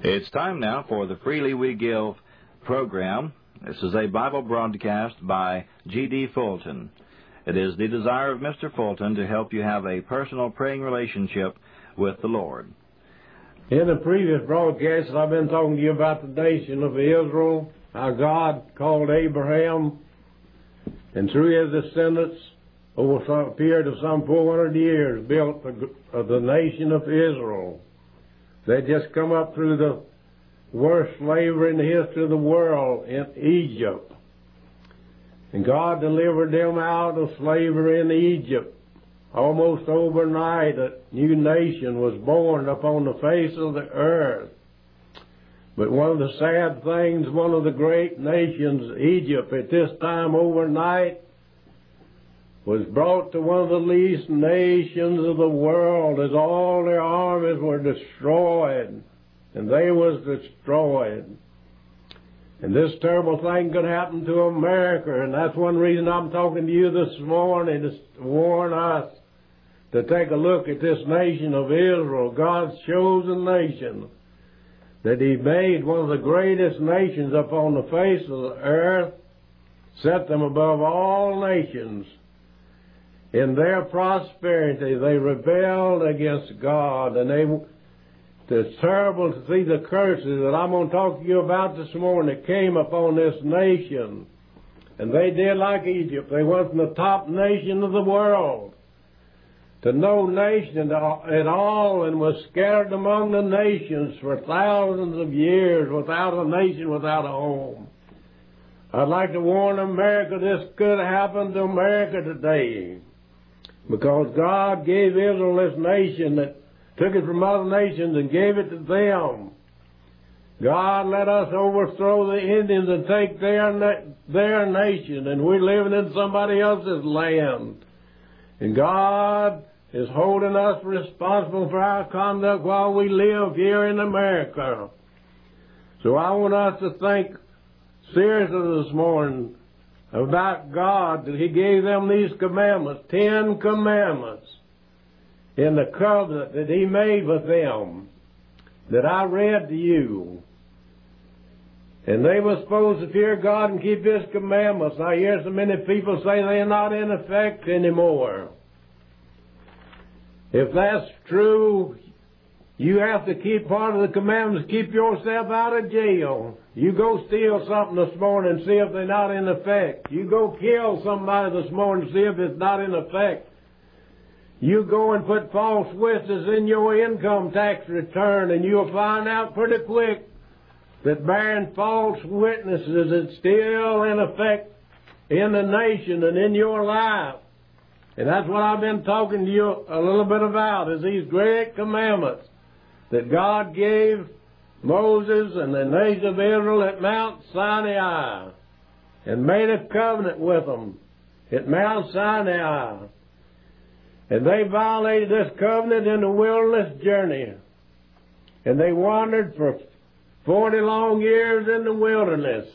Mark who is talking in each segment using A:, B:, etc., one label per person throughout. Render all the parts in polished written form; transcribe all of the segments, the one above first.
A: It's time now for the Freely We Give program. This is a Bible broadcast by G.D. Fulton. It is the desire of Mr. Fulton to help you have a personal praying relationship with the Lord.
B: In the previous broadcast, I've been talking to you about the nation of Israel, how God called Abraham, and through his descendants, over a period of some 400 years, built the nation of Israel. They just come up through the worst slavery in the history of the world in Egypt. And God delivered them out of slavery in Egypt. Almost overnight, a new nation was born upon the face of the earth. But one of the sad things, one of the great nations, Egypt, at this time overnight, was brought to one of the least nations of the world as all their armies were destroyed. And they was destroyed. And this terrible thing could happen to America, and that's one reason I'm talking to you this morning, is to warn us to take a look at this nation of Israel, God's chosen nation, that He made one of the greatest nations upon the face of the earth, set them above all nations. In their prosperity, they rebelled against God, and it's terrible to see the curses that I'm going to talk to you about this morning that came upon this nation. And they did like Egypt. They went from the top nation of the world to no nation at all, and was scattered among the nations for thousands of years without a nation, without a home. I'd like to warn America this could happen to America today, because God gave Israel this nation that took it from other nations and gave it to them. God let us overthrow the Indians and take their nation, and we're living in somebody else's land. And God is holding us responsible for our conduct while we live here in America. So I want us to think seriously this morning about God, that He gave them these commandments, 10 commandments, in the covenant that He made with them, that I read to you. And they were supposed to fear God and keep His commandments. I hear so many people say they're not in effect anymore. If that's true, you have to keep part of the commandments, keep yourself out of jail. You go steal something this morning and see if they're not in effect. You go kill somebody this morning and see if it's not in effect. You go and put false witnesses in your income tax return, and you'll find out pretty quick that bearing false witnesses is still in effect in the nation and in your life. And that's what I've been talking to you a little bit about, is these great commandments that God gave Moses and the nation of Israel at Mount Sinai, and made a covenant with them at Mount Sinai. And they violated this covenant in the wilderness journey. And they wandered for 40 long years in the wilderness.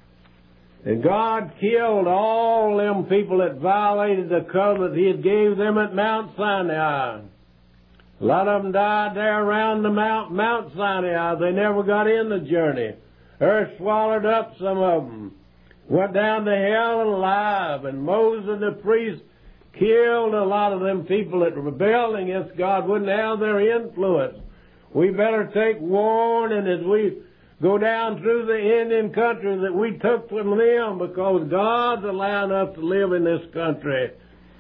B: And God killed all them people that violated the covenant He had gave them at Mount Sinai. A lot of them died there around the Mount Sinai. They never got in the journey. Earth swallowed up some of them. Went down to hell alive. And Moses and the priests killed a lot of them people that rebelled against God, wouldn't have their influence. We better take warning as we go down through the Indian country that we took from them, because God's allowing us to live in this country.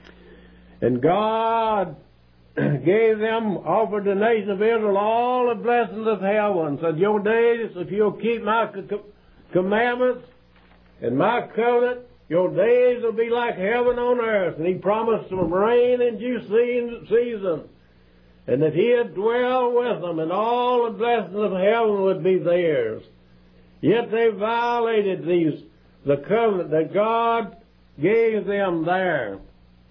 B: And God gave them, offered the nation of Israel all the blessings of heaven. Said, your days, if you'll keep my commandments and my covenant, your days will be like heaven on earth. And He promised them rain in due season, and that He'd dwell with them, and all the blessings of heaven would be theirs. Yet they violated the covenant that God gave them there.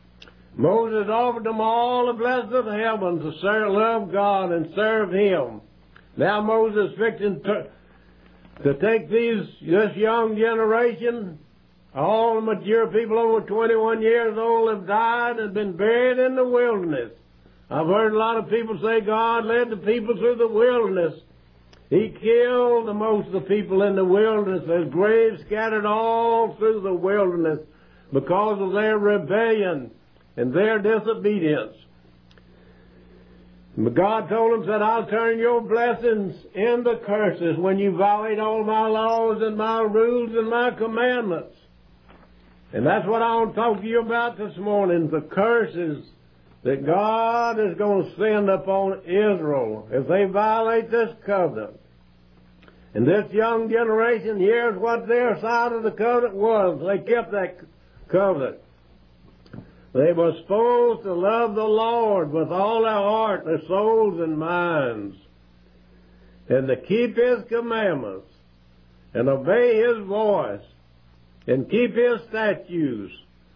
B: Moses offered them all the blessings of heaven to love God and serve Him. Now Moses is fixing to take this young generation. All the mature people over 21 years old have died and been buried in the wilderness. I've heard a lot of people say God led the people through the wilderness. He killed the most of the people in the wilderness. There's graves scattered all through the wilderness because of their rebellion and their disobedience. But God told him, said, I'll turn your blessings into curses when you violate all my laws and my rules and my commandments. And that's what I want to talk to you about this morning, the curses that God is going to send upon Israel if they violate this covenant. And this young generation, here's what their side of the covenant was. They kept that covenant. They were supposed to love the Lord with all their heart, their souls, and minds, and to keep His commandments, and obey His voice, and keep His statutes.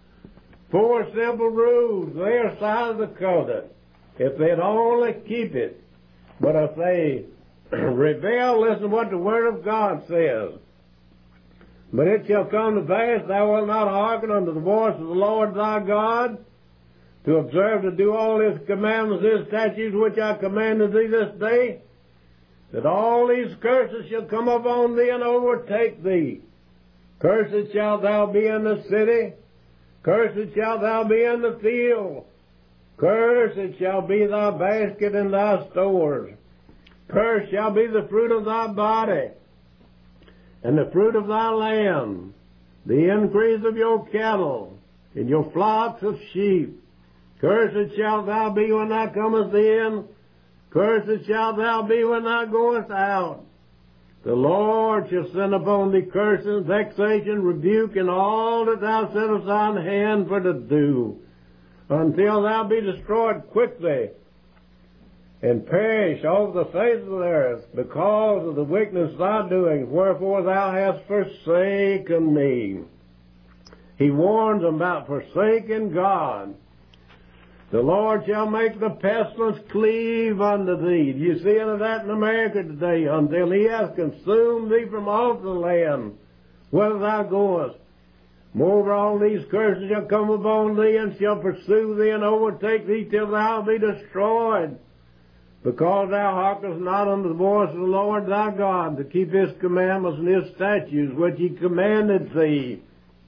B: 4 simple rules, their side of the covenant, if they'd only keep it. But if they rebel, listen to what the Word of God says. But it shall come to pass, thou wilt not hearken unto the voice of the Lord thy God, to observe to do all His commandments, His statutes, which I commanded thee this day, that all these curses shall come upon thee and overtake thee. Cursed shalt thou be in the city, cursed shalt thou be in the field, cursed shall be thy basket and thy stores, cursed shall be the fruit of thy body, and the fruit of thy land, the increase of your cattle, and your flocks of sheep. Cursed shalt thou be when thou comest in, cursed shalt thou be when thou goest out. The Lord shall send upon thee curses, vexation, rebuke, and all that thou settest thine hand for to do, until thou be destroyed quickly, and perish off the face of the earth, because of the wickedness of thy doings, wherefore thou hast forsaken me. He warns them about forsaking God. The Lord shall make the pestilence cleave unto thee. Do you see any of that in America today? Until He has consumed thee from off the land, whither thou goest. Moreover, all these curses shall come upon thee, and shall pursue thee, and overtake thee, till thou be destroyed, because thou hearkenest not unto the voice of the Lord thy God, to keep His commandments and His statutes, which He commanded thee.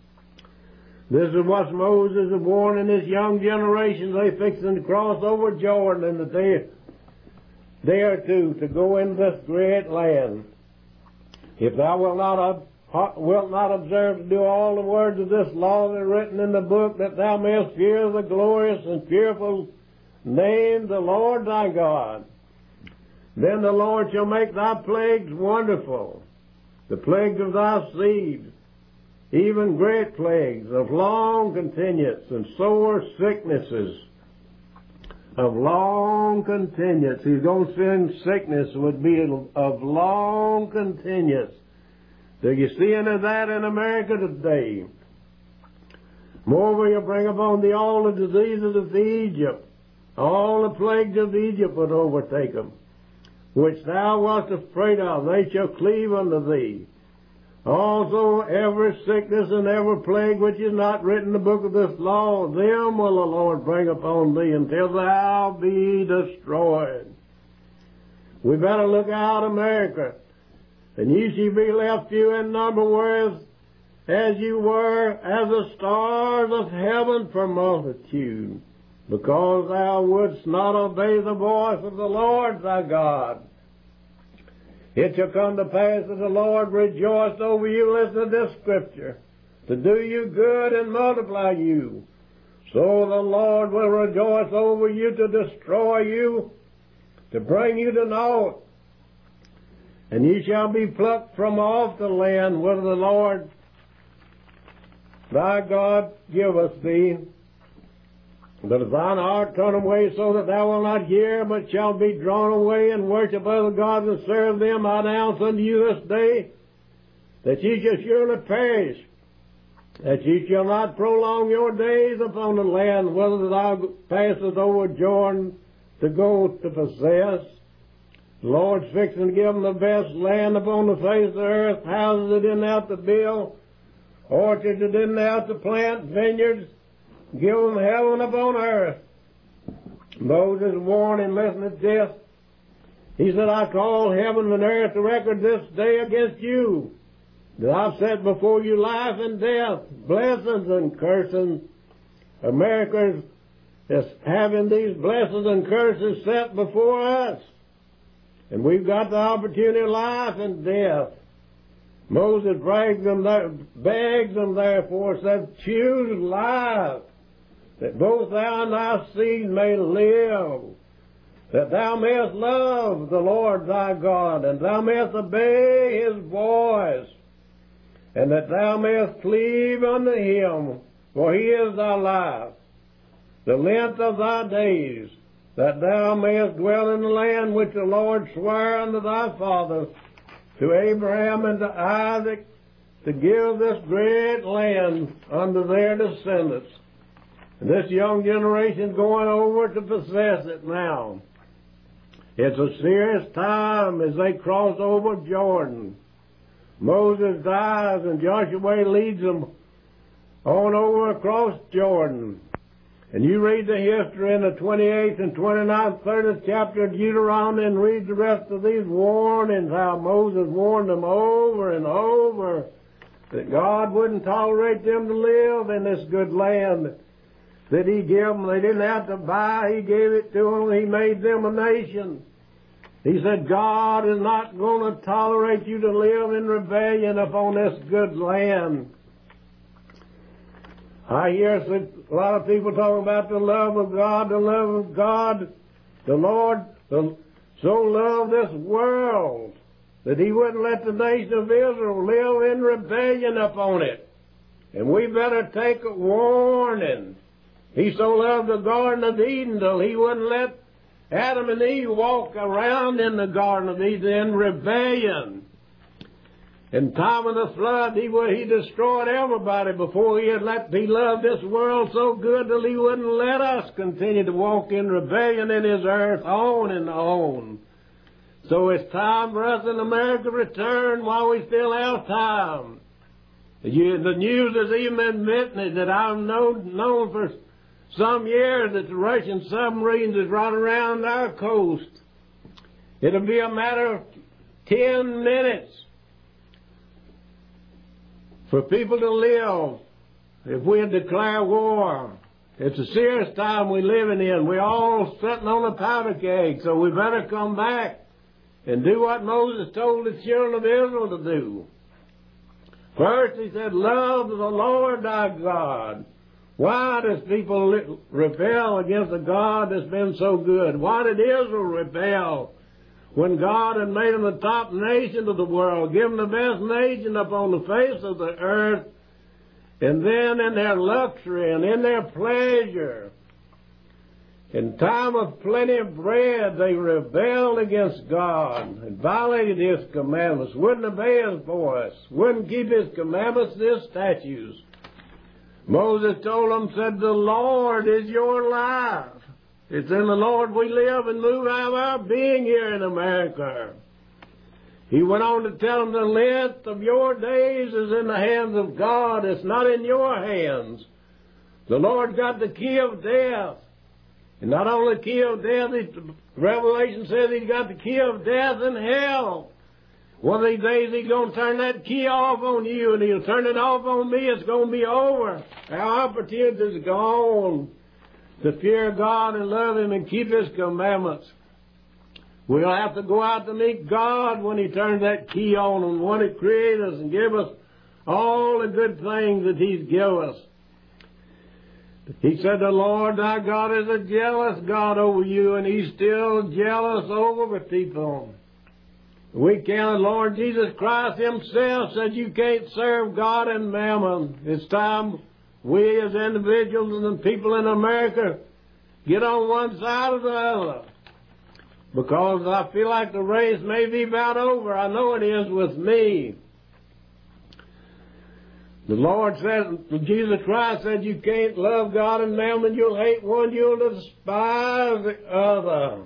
B: This is what Moses is warning this young generation. They fixing to cross over Jordan in a day or two to go into this great land. If thou wilt not observe to do all the words of this law that are written in the book, that thou mayest fear the glorious and fearful name the Lord thy God, then the Lord shall make thy plagues wonderful, the plagues of thy seed, even great plagues of long continuance, and sore sicknesses of long continuance. He's going to send sickness would be of long continuance. Do you see any of that in America today? Moreover, you'll bring upon thee all the diseases of Egypt. All the plagues of Egypt would overtake them, which thou wast afraid of. They shall cleave unto thee. Also every sickness and every plague which is not written in the book of this law, them will the Lord bring upon thee, until thou be destroyed. We better look out, America, and ye shall be left few in number, whereas as you were as the stars of heaven for multitude, because thou wouldst not obey the voice of the Lord thy God. It shall come to pass that the Lord rejoiced over you, listen to this scripture, to do you good and multiply you. So the Lord will rejoice over you to destroy you, to bring you to naught. And ye shall be plucked from off the land whither the Lord thy God giveth thee. But if thine heart turn away so that thou wilt not hear, but shalt be drawn away and worship other gods and serve them, I announce unto you this day that ye shall surely perish, that ye shall not prolong your days upon the land whither thou passest over Jordan to go to possess. The Lord's fixing to give them the best land upon the face of the earth, houses that didn't have to build, orchards that didn't have to plant, vineyards. Give them heaven upon earth. Moses warned, and listen to this. He said, I call heaven and earth to record this day against you, that I've set before you life and death, blessings and cursings. America is having these blessings and curses set before us. And we've got the opportunity of life and death. Moses begs them therefore, said, choose life, that both thou and thy seed may live, that thou mayest love the Lord thy God, and thou mayest obey his voice, and that thou mayest cleave unto him, for he is thy life, the length of thy days, that thou mayest dwell in the land which the Lord sware unto thy fathers, to Abraham and to Isaac, to give this great land unto their descendants. And this young generation going over to possess it now. It's a serious time as they cross over Jordan. Moses dies and Joshua leads them on over across Jordan. And you read the history in the 28th and 29th, 30th chapter of Deuteronomy and read the rest of these warnings, how Moses warned them over and over that God wouldn't tolerate them to live in this good land that he gave them. They didn't have to buy. He gave it to them. He made them a nation. He said, God is not going to tolerate you to live in rebellion upon this good land. I hear a lot of people talking about the love of God, the love of God. The Lord so loved this world that he wouldn't let the nation of Israel live in rebellion upon it. And we better take a warning. He so loved the Garden of Eden till he wouldn't let Adam and Eve walk around in the Garden of Eden in rebellion. In time of the flood, he destroyed everybody before he loved this world so good that he wouldn't let us continue to walk in rebellion in his earth on and on. So it's time for us in America to return while we still have time. The news has even admitted that I've known for some years that the Russian submarines is right around our coast. It'll be a matter of 10 minutes for people to live if we declare war. It's a serious time we're living in. We're all sitting on a powder keg, so we better come back and do what Moses told the children of Israel to do. First, he said, love the Lord thy God. Why does people rebel against a God that's been so good? Why did Israel rebel when God had made them the top nation of the world, given the best nation upon the face of the earth, and then in their luxury and in their pleasure, in time of plenty of bread, they rebelled against God and violated his commandments, wouldn't obey his voice, wouldn't keep his commandments, his statutes. Moses told them, said, the Lord is your life. It's in the Lord we live and move out of our being here in America. He went on to tell them the length of your days is in the hands of God. It's not in your hands. The Lord got the key of death. And not only the key of death, Revelation says he's got the key of death and hell. One of these days he's going to turn that key off on you, and he'll turn it off on me. It's going to be over. Our opportunity is gone to fear God and love him and keep his commandments. We'll have to go out to meet God when he turns that key on and when he creates us and give us all the good things that he's given us. He said, the Lord thy God is a jealous God over you, and he's still jealous over the people. We can't. Lord Jesus Christ himself said you can't serve God and mammon. It's time we as individuals and the people in America get on one side or the other. Because I feel like the race may be about over. I know it is with me. The Lord said, Jesus Christ said you can't love God and mammon. You'll hate one, you'll despise the other.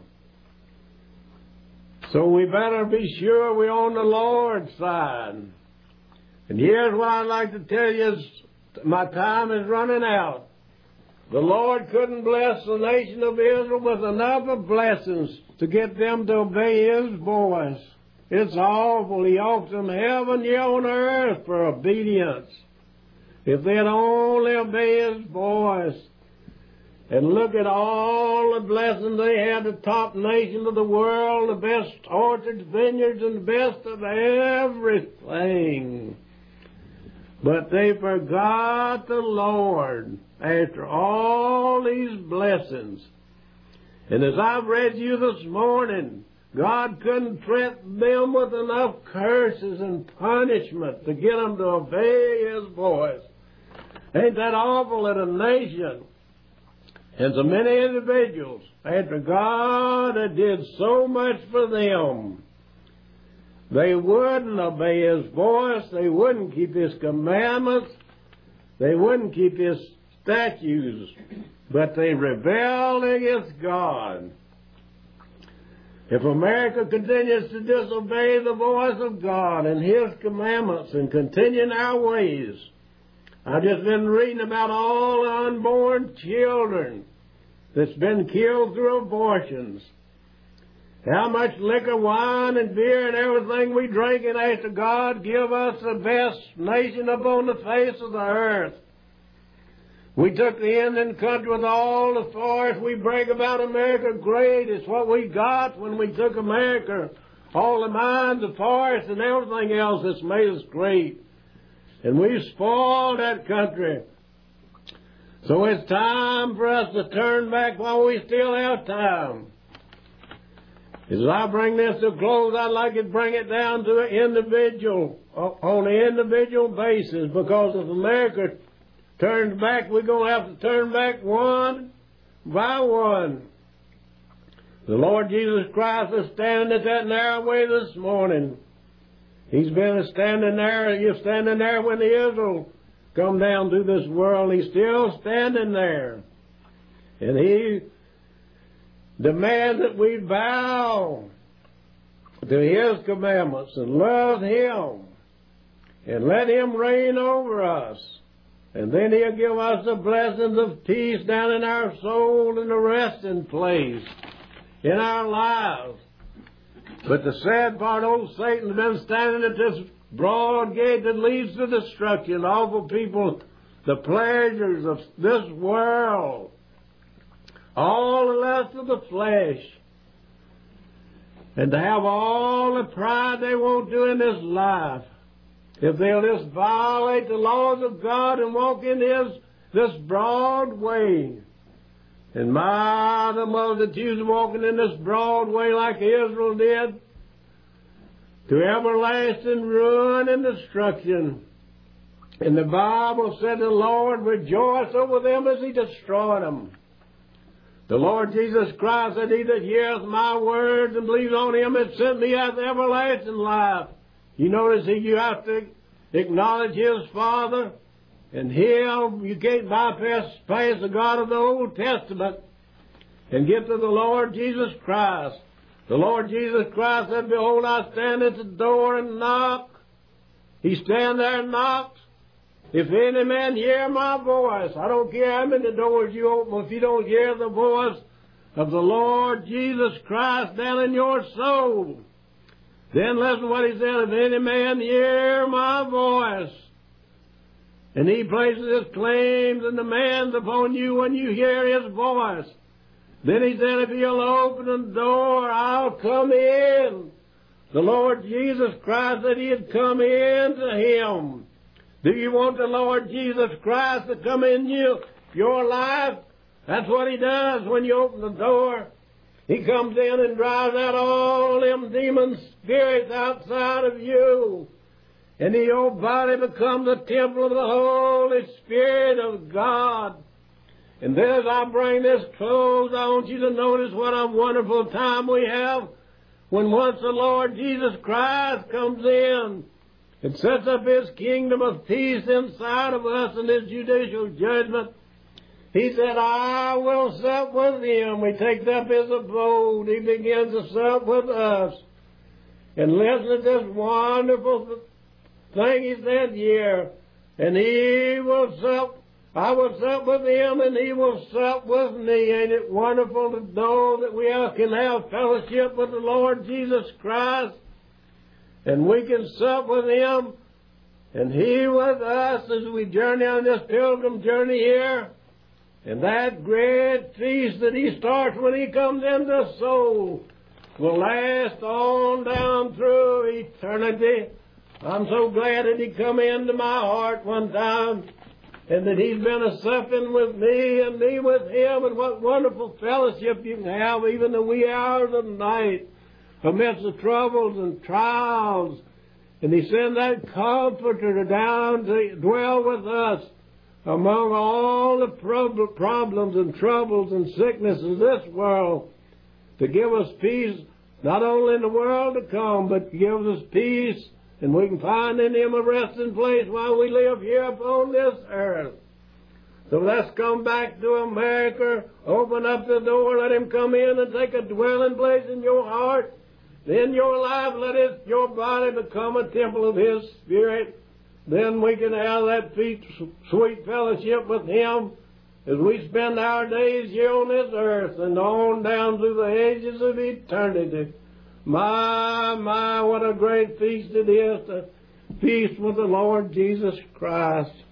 B: So we better be sure we're on the Lord's side. And here's what I'd like to tell you is my time is running out. The Lord couldn't bless the nation of Israel with enough of blessings to get them to obey His voice. It's awful. He offers them heaven here on earth for obedience. If they'd only obey His voice. And look at all the blessings they had, the top nation of the world, the best orchards, vineyards, and the best of everything. But they forgot the Lord after all these blessings. And as I've read you this morning, God couldn't threaten them with enough curses and punishment to get them to obey His voice. Ain't that awful that a nation and so many individuals, after God had did so much for them, they wouldn't obey His voice, they wouldn't keep His commandments, they wouldn't keep His statutes, but they rebelled against God. If America continues to disobey the voice of God and His commandments and continue in our ways, I've just been reading about all the unborn children that's been killed through abortions. How much liquor, wine, and beer and everything we drink, and after God give us the best nation upon the face of the earth. We took the Indian country with all the forests. We brag about America great. It's what we got when we took America. All the mines, the forests, and everything else that's made us great. And we've spoiled that country. So it's time for us to turn back while we still have time. As I bring this to a close, I'd like to bring it down to an individual, on an individual basis, because if America turns back, we're going to have to turn back one by one. The Lord Jesus Christ is standing at that narrow way this morning. He's been standing there. He was standing there when the Israel come down through this world. He's still standing there. And He demands that we bow to His commandments and love Him and let Him reign over us. And then He'll give us the blessings of peace down in our soul and a resting place in our lives. But the sad part, old Satan's been standing at this broad gate that leads to destruction, offer people the pleasures of this world, all the lust of the flesh, and to have all the pride they want to in this life. If they'll just violate the laws of God and walk in this broad way. And the multitudes walking in this broad way like Israel did, to everlasting ruin and destruction. And the Bible said the Lord rejoiced over them as He destroyed them. The Lord Jesus Christ said, He that heareth my words and believes on Him that sent me hath everlasting life. You notice you have to acknowledge His Father, and you can't bypass the God of the Old Testament and get to the Lord Jesus Christ. The Lord Jesus Christ said, behold, I stand at the door and knock. He stand there and knocks. If any man hear my voice, I don't care how many doors you open, if you don't hear the voice of the Lord Jesus Christ down in your soul, then listen to what He said, if any man hear my voice, and He places His claims and demands upon you when you hear His voice, then He said, if you'll open the door, I'll come in. The Lord Jesus Christ said He'd come into Him. Do you want the Lord Jesus Christ to come in your life? That's what He does when you open the door. He comes in and drives out all them demon spirits outside of you. And your body becomes a temple of the Holy Spirit of God. And then as I bring this close, I want you to notice what a wonderful time we have when once the Lord Jesus Christ comes in and sets up His kingdom of peace inside of us and His judicial judgment. He said, I will sup with Him. We take up His abode. He begins to sup with us. And listen to this wonderful thing He said here. And He will sup I will sup with him and he will sup with me. Ain't it wonderful to know that we can have fellowship with the Lord Jesus Christ? And we can sup with him and he with us as we journey on this pilgrim journey here. And that great feast that he starts when he comes into the soul will last on down through eternity. I'm so glad that he come into my heart one time and that he's been a supping with me and me with him, and what wonderful fellowship you can have even in the wee hours of the night amidst the troubles and trials. And he sent that Comforter down to dwell with us among all the problems and troubles and sicknesses of this world, to give us peace not only in the world to come, but gives us peace, and we can find in him a resting place while we live here upon this earth. So let's come back to America, open up the door, let him come in and take a dwelling place in your heart, in your life. Let your body become a temple of his Spirit. Then we can have that sweet fellowship with him as we spend our days here on this earth and on down through the ages of eternity. My, what a great feast it is to feast with the Lord Jesus Christ.